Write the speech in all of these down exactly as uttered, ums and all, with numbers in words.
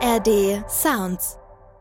A R D Sounds.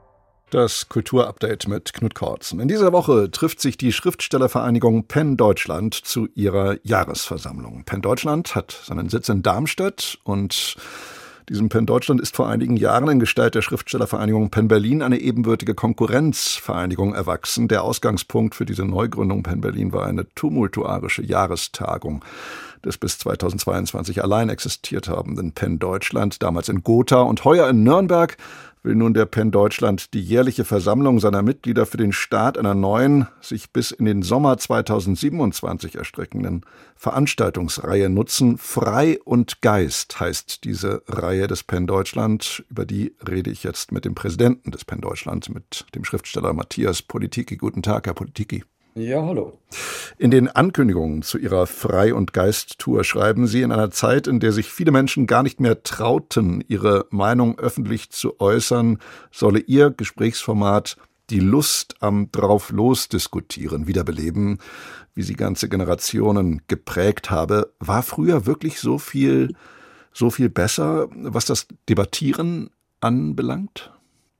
Das Kulturupdate mit Knut Kortzen. In dieser Woche trifft sich die Schriftstellervereinigung PEN Deutschland zu ihrer Jahresversammlung. PEN Deutschland hat seinen Sitz in Darmstadt und diesem PEN Deutschland ist vor einigen Jahren in Gestalt der Schriftstellervereinigung PEN Berlin eine ebenbürtige Konkurrenzvereinigung erwachsen. Der Ausgangspunkt für diese Neugründung PEN Berlin war eine tumultuarische Jahrestagung des bis zweitausendzweiundzwanzig allein existiert habenden PEN Deutschland, damals in Gotha und heuer in Nürnberg, will nun der PEN Deutschland die jährliche Versammlung seiner Mitglieder für den Start einer neuen, sich bis in den Sommer zweitausendsiebenundzwanzig erstreckenden Veranstaltungsreihe nutzen. Frei und Geist heißt diese Reihe des PEN Deutschland. Über die rede ich jetzt mit dem Präsidenten des PEN Deutschland, mit dem Schriftsteller Matthias Politiki. Guten Tag, Herr Politiki. Ja, hallo. In den Ankündigungen zu Ihrer Frei- und Geist-Tour schreiben Sie, in einer Zeit, in der sich viele Menschen gar nicht mehr trauten, ihre Meinung öffentlich zu äußern, solle Ihr Gesprächsformat die Lust am Drauf-los-Diskutieren wiederbeleben, wie sie ganze Generationen geprägt habe. War früher wirklich so viel, so viel besser, was das Debattieren anbelangt?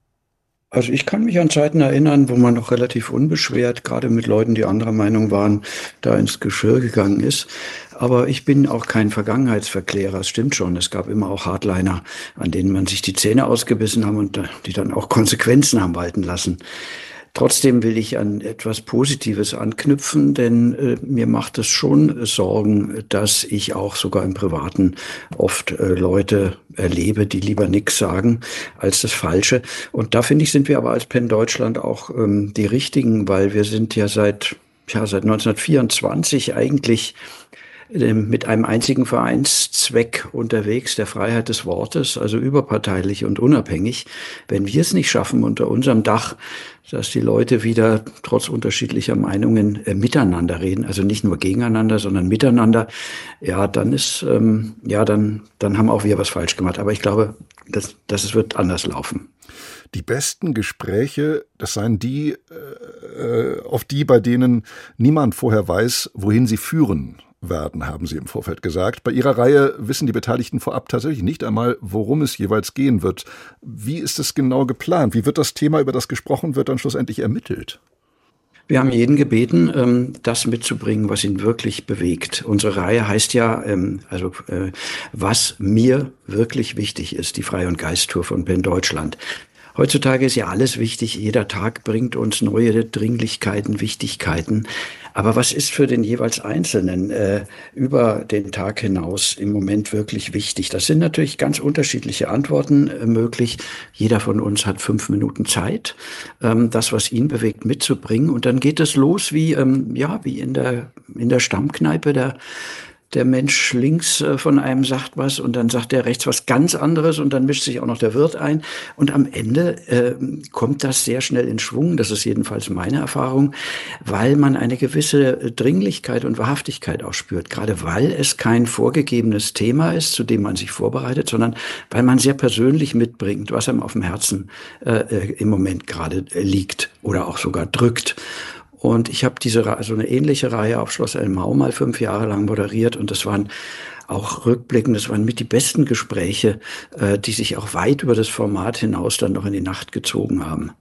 Also ich kann mich an Zeiten erinnern, wo man noch relativ unbeschwert, gerade mit Leuten, die anderer Meinung waren, da ins Geschirr gegangen ist. Aber ich bin auch kein Vergangenheitsverklärer, es stimmt schon. Es gab immer auch Hardliner, an denen man sich die Zähne ausgebissen haben und die dann auch Konsequenzen haben walten lassen. Trotzdem will ich an etwas Positives anknüpfen, denn äh, mir macht es schon Sorgen, dass ich auch sogar im Privaten oft äh, Leute erlebe, die lieber nichts sagen als das Falsche. Und da finde ich, sind wir aber als PEN Deutschland auch ähm, die Richtigen, weil wir sind ja seit, ja, seit neunzehnhundertvierundzwanzig eigentlich mit einem einzigen Vereinszweck unterwegs, der Freiheit des Wortes, also überparteilich und unabhängig. Wenn wir es nicht schaffen, unter unserem Dach, dass die Leute wieder trotz unterschiedlicher Meinungen äh, miteinander reden, also nicht nur gegeneinander, sondern miteinander, ja, dann ist, ähm, ja, dann, dann haben auch wir was falsch gemacht. Aber ich glaube, dass, dass es wird anders laufen. Die besten Gespräche, das seien die, äh, auf die, bei denen niemand vorher weiß, wohin sie führen werden, haben Sie im Vorfeld gesagt. Bei Ihrer Reihe wissen die Beteiligten vorab tatsächlich nicht einmal, worum es jeweils gehen wird. Wie ist es genau geplant? Wie wird das Thema, über das gesprochen wird, dann schlussendlich ermittelt? Wir haben jeden gebeten, das mitzubringen, was ihn wirklich bewegt. Unsere Reihe heißt ja, also was mir wirklich wichtig ist, die Frei- und Geist-Tour von PEN Deutschland. Heutzutage ist ja alles wichtig. Jeder Tag bringt uns neue Dringlichkeiten, Wichtigkeiten. Aber was ist für den jeweils Einzelnen äh, über den Tag hinaus im Moment wirklich wichtig? Das sind natürlich ganz unterschiedliche Antworten äh, möglich. Jeder von uns hat fünf Minuten Zeit, ähm, das, was ihn bewegt, mitzubringen. Und dann geht es los wie, ähm, ja, wie in der, in der Stammkneipe der Der Mensch links von einem sagt was und dann sagt der rechts was ganz anderes und dann mischt sich auch noch der Wirt ein. Und am Ende äh, kommt das sehr schnell in Schwung, das ist jedenfalls meine Erfahrung, weil man eine gewisse Dringlichkeit und Wahrhaftigkeit auch spürt. Gerade weil es kein vorgegebenes Thema ist, zu dem man sich vorbereitet, sondern weil man sehr persönlich mitbringt, was einem auf dem Herzen äh, im Moment gerade liegt oder auch sogar drückt. Und ich habe diese also eine ähnliche Reihe auf Schloss Elmau mal fünf Jahre lang moderiert und das waren auch rückblickend, das waren mit die besten Gespräche, äh, die sich auch weit über das Format hinaus dann noch in die Nacht gezogen haben.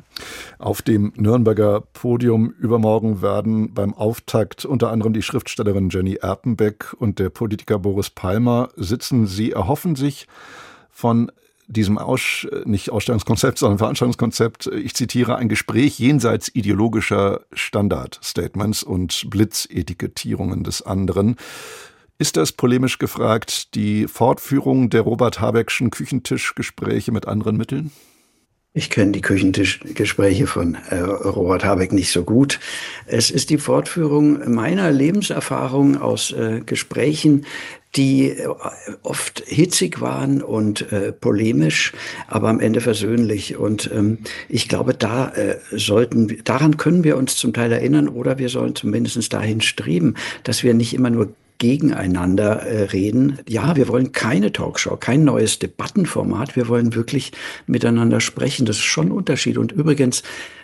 Auf dem Nürnberger Podium übermorgen werden beim Auftakt unter anderem die Schriftstellerin Jenny Erpenbeck und der Politiker Boris Palmer sitzen. Sie erhoffen sich von diesem Aus, nicht Ausstellungskonzept, sondern Veranstaltungskonzept, ich zitiere, ein Gespräch jenseits ideologischer Standardstatements und Blitzetikettierungen des anderen. Ist das, polemisch gefragt, die Fortführung der Robert Habeckschen Küchentischgespräche mit anderen Mitteln? Ich kenne die Küchentischgespräche von äh, Robert Habeck nicht so gut. Es ist die Fortführung meiner Lebenserfahrung aus äh, Gesprächen, die oft hitzig waren und äh, polemisch, aber am Ende versöhnlich. Und ähm, ich glaube, da äh, sollten, daran können wir uns zum Teil erinnern oder wir sollen zumindest dahin streben, dass wir nicht immer nur gegeneinander äh, reden. Ja, wir wollen keine Talkshow, kein neues Debattenformat. Wir wollen wirklich miteinander sprechen. Das ist schon ein Unterschied. Und übrigens,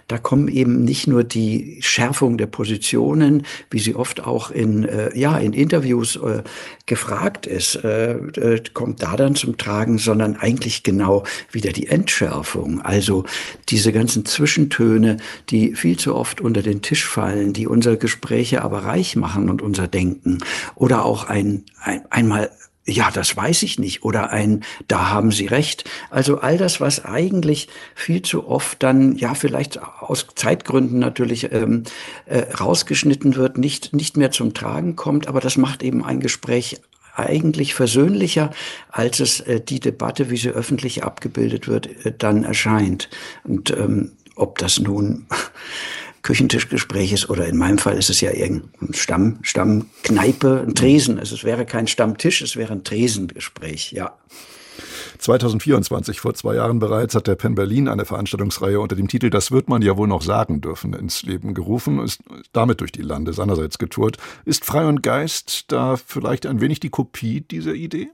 da kommen eben nicht nur die Schärfung der Positionen, wie sie oft auch in, äh, ja, in Interviews äh, gefragt ist, äh, äh, kommt da dann zum Tragen, sondern eigentlich genau wieder die Entschärfung. Also diese ganzen Zwischentöne, die viel zu oft unter den Tisch fallen, die unsere Gespräche aber reich machen und unser Denken. Oder auch ein, ein einmal ja, das weiß ich nicht. Oder ein, da haben Sie recht. Also all das, was eigentlich viel zu oft dann, ja, vielleicht aus Zeitgründen natürlich ähm, äh, rausgeschnitten wird, nicht, nicht mehr zum Tragen kommt. Aber das macht eben ein Gespräch eigentlich versöhnlicher, als es äh, die Debatte, wie sie öffentlich abgebildet wird, äh, dann erscheint. Und ähm, ob das nun Küchentischgespräch ist oder in meinem Fall ist es ja irgendein Stamm, Stammkneipe, ein Tresen. Also es wäre kein Stammtisch, es wäre ein Tresengespräch, ja. zwanzig vierundzwanzig, vor zwei Jahren bereits, hat der Penn Berlin eine Veranstaltungsreihe unter dem Titel "Das wird man ja wohl noch sagen dürfen" ins Leben gerufen, ist damit durch die Lande seinerseits getourt. Ist Frei und Geist da vielleicht ein wenig die Kopie dieser Idee?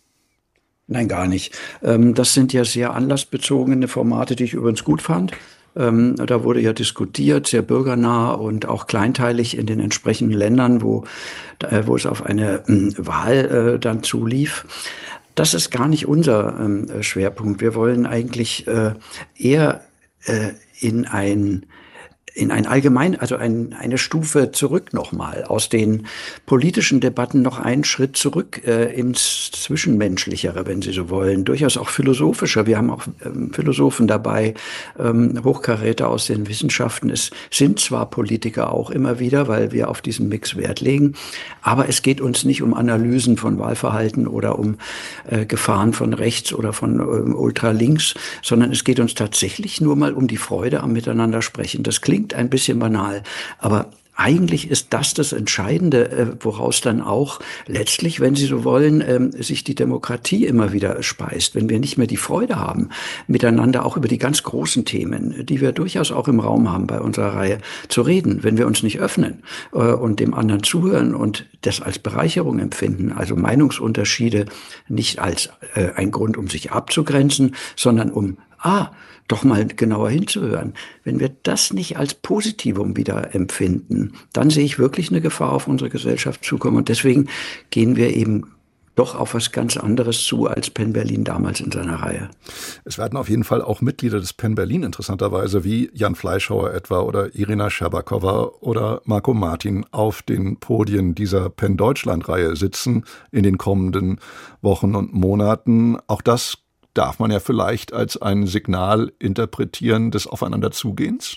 Nein, gar nicht. Das sind ja sehr anlassbezogene Formate, die ich übrigens gut fand. Ähm, da wurde ja diskutiert, sehr bürgernah und auch kleinteilig in den entsprechenden Ländern, wo, äh, wo es auf eine äh, Wahl äh, dann zulief. Das ist gar nicht unser äh, Schwerpunkt. Wir wollen eigentlich äh, eher äh, in ein in ein allgemein, also ein, eine Stufe zurück nochmal, aus den politischen Debatten noch einen Schritt zurück äh, ins Zwischenmenschlichere, wenn Sie so wollen, durchaus auch philosophischer. Wir haben auch ähm, Philosophen dabei, ähm, Hochkaräter aus den Wissenschaften. Es sind zwar Politiker auch immer wieder, weil wir auf diesen Mix Wert legen, aber es geht uns nicht um Analysen von Wahlverhalten oder um äh, Gefahren von rechts oder von ähm, ultralinks, sondern es geht uns tatsächlich nur mal um die Freude am Miteinander sprechen. Das klingt ein bisschen banal, aber eigentlich ist das das Entscheidende, woraus dann auch letztlich, wenn Sie so wollen, sich die Demokratie immer wieder speist. Wenn wir nicht mehr die Freude haben, miteinander auch über die ganz großen Themen, die wir durchaus auch im Raum haben bei unserer Reihe, zu reden, wenn wir uns nicht öffnen und dem anderen zuhören und das als Bereicherung empfinden, also Meinungsunterschiede nicht als ein Grund, um sich abzugrenzen, sondern um, ah, doch mal genauer hinzuhören. Wenn wir das nicht als Positivum wieder empfinden, dann sehe ich wirklich eine Gefahr auf unsere Gesellschaft zukommen. Und deswegen gehen wir eben doch auf was ganz anderes zu als Penn Berlin damals in seiner Reihe. Es werden auf jeden Fall auch Mitglieder des Penn Berlin interessanterweise wie Jan Fleischhauer etwa oder Irina Scherbakowa oder Marco Martin auf den Podien dieser Penn Deutschland-Reihe sitzen in den kommenden Wochen und Monaten. Auch das darf man ja vielleicht als ein Signal interpretieren des Aufeinanderzugehens?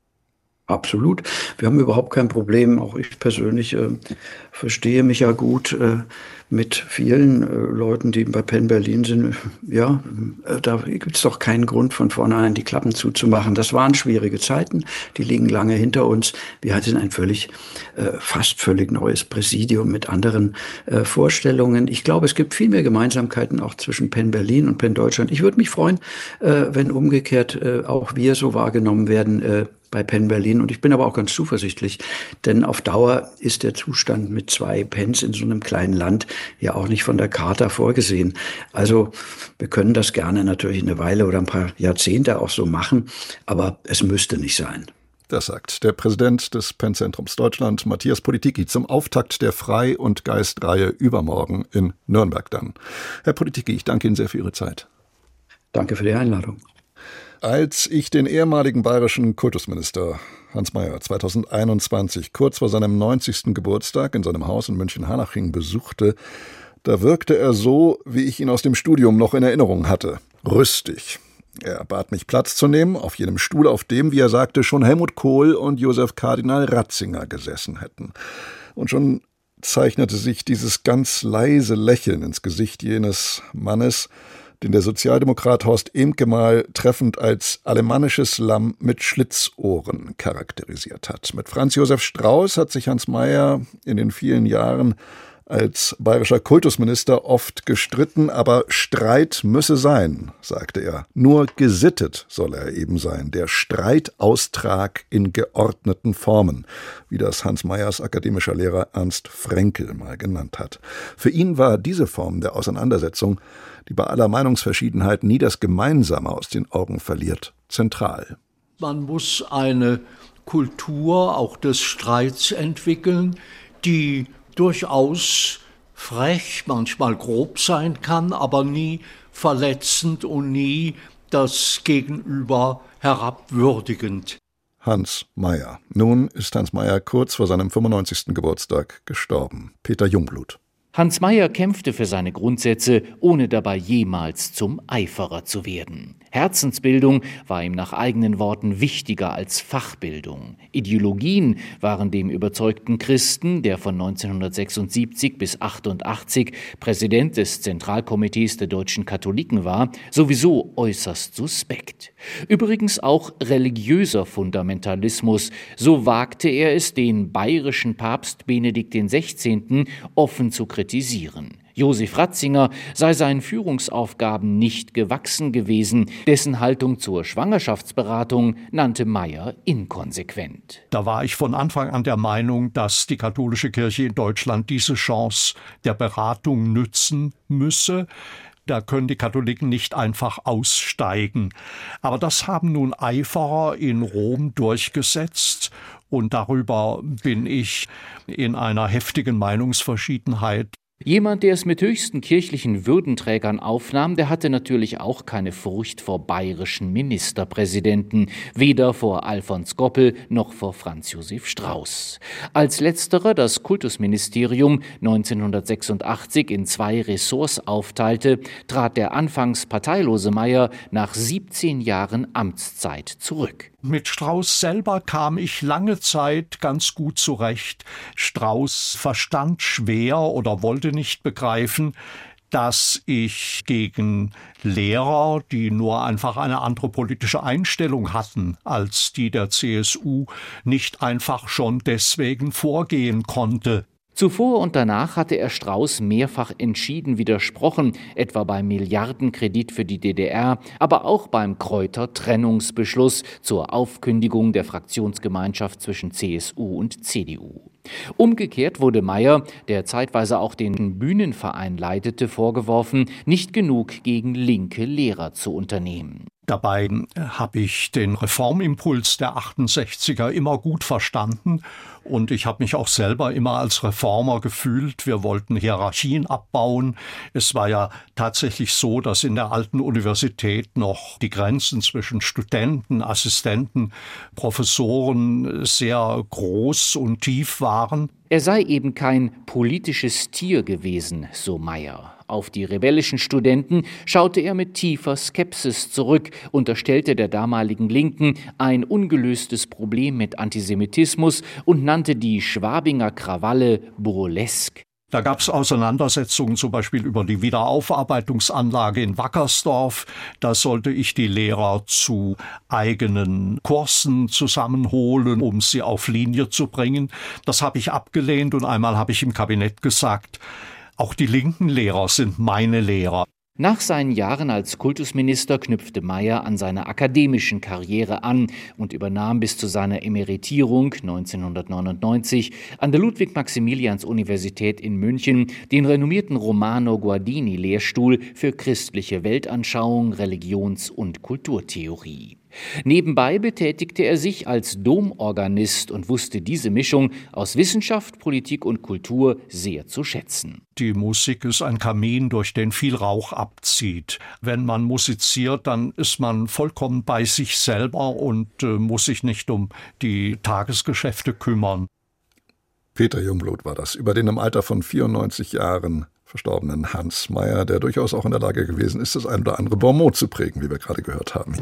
Absolut. Wir haben überhaupt kein Problem. Auch ich persönlich äh, verstehe mich ja gut äh, mit vielen äh, Leuten, die bei Penn Berlin sind. Ja, äh, da gibt es doch keinen Grund, von vornherein die Klappen zuzumachen. Das waren schwierige Zeiten, die liegen lange hinter uns. Wir hatten ein völlig, äh, fast völlig neues Präsidium mit anderen äh, Vorstellungen. Ich glaube, es gibt viel mehr Gemeinsamkeiten auch zwischen Penn Berlin und Penn Deutschland. Ich würde mich freuen, äh, wenn umgekehrt äh, auch wir so wahrgenommen werden, äh, bei Penn Berlin. Und ich bin aber auch ganz zuversichtlich, denn auf Dauer ist der Zustand mit zwei Penns in so einem kleinen Land ja auch nicht von der Charta vorgesehen. Also wir können das gerne natürlich eine Weile oder ein paar Jahrzehnte auch so machen, aber es müsste nicht sein. Das sagt der Präsident des Penn-Zentrums Deutschland, Matthias Politicki, zum Auftakt der Frei- und Geist-Reihe übermorgen in Nürnberg dann. Herr Politicki, ich danke Ihnen sehr für Ihre Zeit. Danke für die Einladung. Als ich den ehemaligen bayerischen Kultusminister Hans Mayer zweitausendeinundzwanzig kurz vor seinem neunzigsten Geburtstag in seinem Haus in München-Harlaching besuchte, da wirkte er so, wie ich ihn aus dem Studium noch in Erinnerung hatte, rüstig. Er bat mich Platz zu nehmen, auf jenem Stuhl, auf dem, wie er sagte, schon Helmut Kohl und Josef Kardinal Ratzinger gesessen hätten. Und schon zeichnete sich dieses ganz leise Lächeln ins Gesicht jenes Mannes, den der Sozialdemokrat Horst Ehmke mal treffend als alemannisches Lamm mit Schlitzohren charakterisiert hat. Mit Franz Josef Strauß hat sich Hans Mayer in den vielen Jahren als bayerischer Kultusminister oft gestritten, aber Streit müsse sein, sagte er. Nur gesittet soll er eben sein, der Streitaustrag in geordneten Formen, wie das Hans Mayers akademischer Lehrer Ernst Frenkel mal genannt hat. Für ihn war diese Form der Auseinandersetzung, die bei aller Meinungsverschiedenheit nie das Gemeinsame aus den Augen verliert, zentral. Man muss eine Kultur auch des Streits entwickeln, die durchaus frech, manchmal grob sein kann, aber nie verletzend und nie das Gegenüber herabwürdigend. Hans Mayer. Nun ist Hans Mayer kurz vor seinem fünfundneunzigsten Geburtstag gestorben. Peter Jungblut. Hans Mayer kämpfte für seine Grundsätze, ohne dabei jemals zum Eiferer zu werden. Herzensbildung war ihm nach eigenen Worten wichtiger als Fachbildung. Ideologien waren dem überzeugten Christen, der von neunzehnhundertsechsundsiebzig bis achtundachtzig Präsident des Zentralkomitees der deutschen Katholiken war, sowieso äußerst suspekt. Übrigens auch religiöser Fundamentalismus. So wagte er es, den bayerischen Papst Benedikt den Sechzehnten offen zu kritisieren. Josef Ratzinger sei seinen Führungsaufgaben nicht gewachsen gewesen. Dessen Haltung zur Schwangerschaftsberatung nannte Mayer inkonsequent. Da war ich von Anfang an der Meinung, dass die katholische Kirche in Deutschland diese Chance der Beratung nützen müsse. Da können die Katholiken nicht einfach aussteigen. Aber das haben nun Eiferer in Rom durchgesetzt. Und darüber bin ich in einer heftigen Meinungsverschiedenheit. Jemand, der es mit höchsten kirchlichen Würdenträgern aufnahm, der hatte natürlich auch keine Furcht vor bayerischen Ministerpräsidenten, weder vor Alfons Goppel noch vor Franz Josef Strauß. Als letzterer das Kultusministerium neunzehnhundertsechsundachtzig in zwei Ressorts aufteilte, trat der anfangs parteilose Mayer nach siebzehn Jahren Amtszeit zurück. Mit Strauß selber kam ich lange Zeit ganz gut zurecht. Strauß verstand schwer oder wollte nicht begreifen, dass ich gegen Lehrer, die nur einfach eine andere politische Einstellung hatten als die der C S U, nicht einfach schon deswegen vorgehen konnte. Zuvor und danach hatte er Strauß mehrfach entschieden widersprochen, etwa beim Milliardenkredit für die D D R, aber auch beim Kräuter-Trennungsbeschluss zur Aufkündigung der Fraktionsgemeinschaft zwischen C S U und C D U. Umgekehrt wurde Mayer, der zeitweise auch den Bühnenverein leitete, vorgeworfen, nicht genug gegen linke Lehrer zu unternehmen. Dabei habe ich den Reformimpuls der achtundsechziger immer gut verstanden und ich habe mich auch selber immer als Reformer gefühlt. Wir wollten Hierarchien abbauen. Es war ja tatsächlich so, dass in der alten Universität noch die Grenzen zwischen Studenten, Assistenten, Professoren sehr groß und tief waren. Er sei eben kein politisches Tier gewesen, so Mayer. Auf die rebellischen Studenten schaute er mit tiefer Skepsis zurück, unterstellte der damaligen Linken ein ungelöstes Problem mit Antisemitismus und nannte die Schwabinger Krawalle burlesk. Da gab es Auseinandersetzungen zum Beispiel über die Wiederaufarbeitungsanlage in Wackersdorf. Da sollte ich die Lehrer zu eigenen Kursen zusammenholen, um sie auf Linie zu bringen. Das habe ich abgelehnt und einmal habe ich im Kabinett gesagt, auch die linken Lehrer sind meine Lehrer. Nach seinen Jahren als Kultusminister knüpfte Mayer an seiner akademischen Karriere an und übernahm bis zu seiner Emeritierung neunzehnhundertneunundneunzig an der Ludwig-Maximilians-Universität in München den renommierten Romano Guardini-Lehrstuhl für christliche Weltanschauung, Religions- und Kulturtheorie. Nebenbei betätigte er sich als Domorganist und wusste diese Mischung aus Wissenschaft, Politik und Kultur sehr zu schätzen. Die Musik ist ein Kamin, durch den viel Rauch abzieht. Wenn man musiziert, dann ist man vollkommen bei sich selber und äh, muss sich nicht um die Tagesgeschäfte kümmern. Peter Jungblut war das, über den im Alter von vierundneunzig Jahren verstorbenen Hans Mayer, der durchaus auch in der Lage gewesen ist, das ein oder andere Bonmot zu prägen, wie wir gerade gehört haben.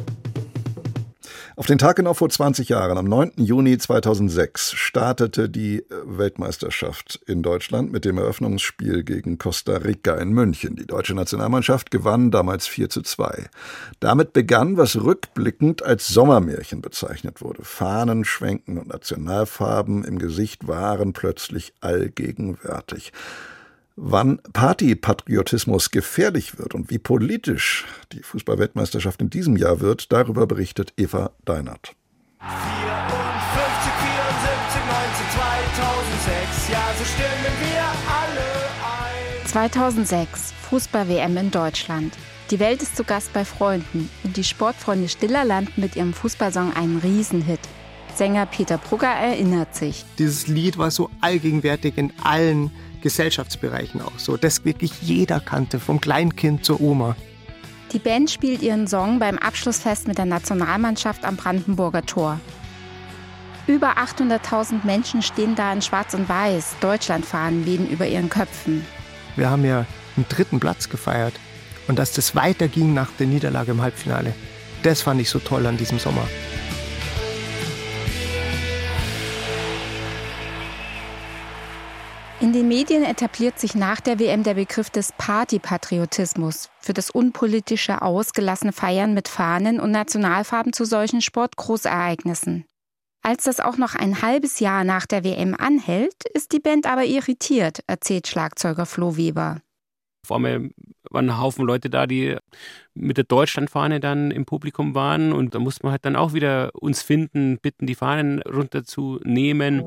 Auf den Tag genau vor zwanzig Jahren, am neunten Juni zweitausendsechs, startete die Weltmeisterschaft in Deutschland mit dem Eröffnungsspiel gegen Costa Rica in München. Die deutsche Nationalmannschaft gewann damals vier zu zwei. Damit begann, was rückblickend als Sommermärchen bezeichnet wurde. Fahnen schwenken und Nationalfarben im Gesicht waren plötzlich allgegenwärtig. Wann Partypatriotismus gefährlich wird und wie politisch die Fußball-Weltmeisterschaft in diesem Jahr wird, darüber berichtet Eva Deinert. vierundfünfzig, vierundsiebzig, neunzehn, zweitausendsechs, ja, so stimmen wir alle ein. zweitausendsechs, Fußball-W M in Deutschland. Die Welt ist zu Gast bei Freunden und die Sportfreunde Stiller landen mit ihrem Fußballsong einen Riesenhit. Sänger Peter Brugger erinnert sich. Dieses Lied war so allgegenwärtig in allen Gesellschaftsbereichen auch so, dass wirklich jeder kannte, vom Kleinkind zur Oma. Die Band spielt ihren Song beim Abschlussfest mit der Nationalmannschaft am Brandenburger Tor. Über achthunderttausend Menschen stehen da in Schwarz und Weiß, Deutschlandfahnen wehen über ihren Köpfen. Wir haben ja einen dritten Platz gefeiert. Und dass das weiterging nach der Niederlage im Halbfinale, das fand ich so toll an diesem Sommer. In den Medien etabliert sich nach der W M der Begriff des Partypatriotismus für das unpolitische, ausgelassene Feiern mit Fahnen und Nationalfarben zu solchen Sportgroßereignissen. Als das auch noch ein halbes Jahr nach der W M anhält, ist die Band aber irritiert, erzählt Schlagzeuger Flo Weber. Vor allem waren ein Haufen Leute da, die mit der Deutschlandfahne dann im Publikum waren. Und da musste man halt dann auch wieder uns finden, bitten, die Fahnen runterzunehmen.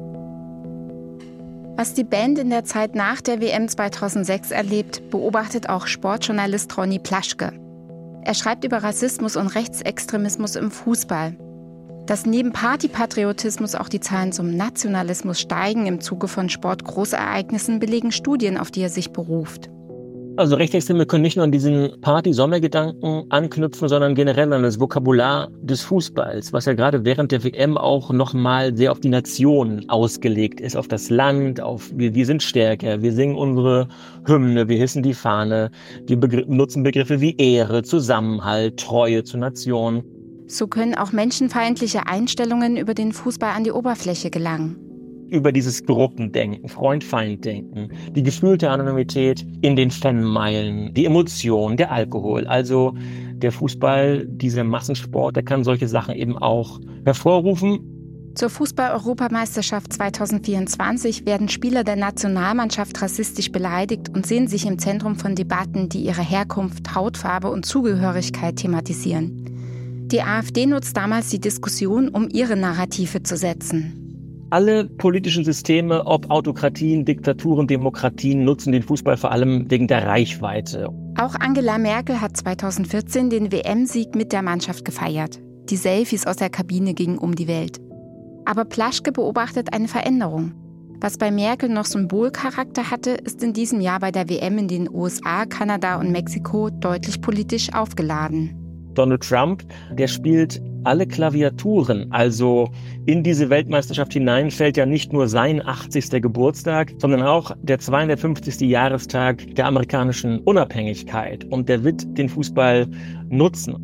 Was die Band in der Zeit nach der W M zweitausendsechs erlebt, beobachtet auch Sportjournalist Ronny Plaschke. Er schreibt über Rassismus und Rechtsextremismus im Fußball. Dass neben Partypatriotismus auch die Zahlen zum Nationalismus steigen im Zuge von Sportgroßereignissen, belegen Studien, auf die er sich beruft. Also Rechtsextreme können nicht nur an diesen Party-Sommergedanken anknüpfen, sondern generell an das Vokabular des Fußballs, was ja gerade während der W M auch nochmal sehr auf die Nation ausgelegt ist, auf das Land, auf wir, wir sind stärker, wir singen unsere Hymne, wir hissen die Fahne, wir begr- nutzen Begriffe wie Ehre, Zusammenhalt, Treue zur Nation. So können auch menschenfeindliche Einstellungen über den Fußball an die Oberfläche gelangen. Über dieses Gruppendenken, Freund-Feind-Denken, die gefühlte Anonymität in den Fanmeilen, die Emotion, der Alkohol. Also der Fußball, dieser Massensport, der kann solche Sachen eben auch hervorrufen. Zur Fußball-Europameisterschaft zweitausendvierundzwanzig werden Spieler der Nationalmannschaft rassistisch beleidigt und sehen sich im Zentrum von Debatten, die ihre Herkunft, Hautfarbe und Zugehörigkeit thematisieren. Die AfD nutzt damals die Diskussion, um ihre Narrative zu setzen. Alle politischen Systeme, ob Autokratien, Diktaturen, Demokratien, nutzen den Fußball vor allem wegen der Reichweite. Auch Angela Merkel hat zweitausendvierzehn den W M-Sieg mit der Mannschaft gefeiert. Die Selfies aus der Kabine gingen um die Welt. Aber Plaschke beobachtet eine Veränderung. Was bei Merkel noch Symbolcharakter hatte, ist in diesem Jahr bei der W M in den U S A, Kanada und Mexiko deutlich politisch aufgeladen. Donald Trump, der spielt alle Klaviaturen. Also in diese Weltmeisterschaft hinein fällt ja nicht nur sein achtzigster Geburtstag, sondern auch der zweihundertfünfzigste Jahrestag der amerikanischen Unabhängigkeit. Und der wird den Fußball nutzen.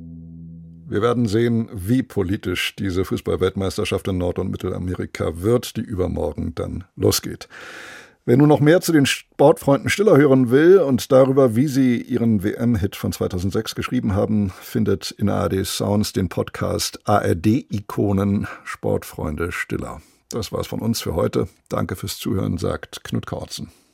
Wir werden sehen, wie politisch diese Fußball-Weltmeisterschaft in Nord- und Mittelamerika wird, die übermorgen dann losgeht. Wer nun noch mehr zu den Sportfreunden Stiller hören will und darüber, wie sie ihren W M-Hit von zweitausendsechs geschrieben haben, findet in A R D Sounds den Podcast A R D-Ikonen Sportfreunde Stiller. Das war's von uns für heute. Danke fürs Zuhören, sagt Knut Kortzen.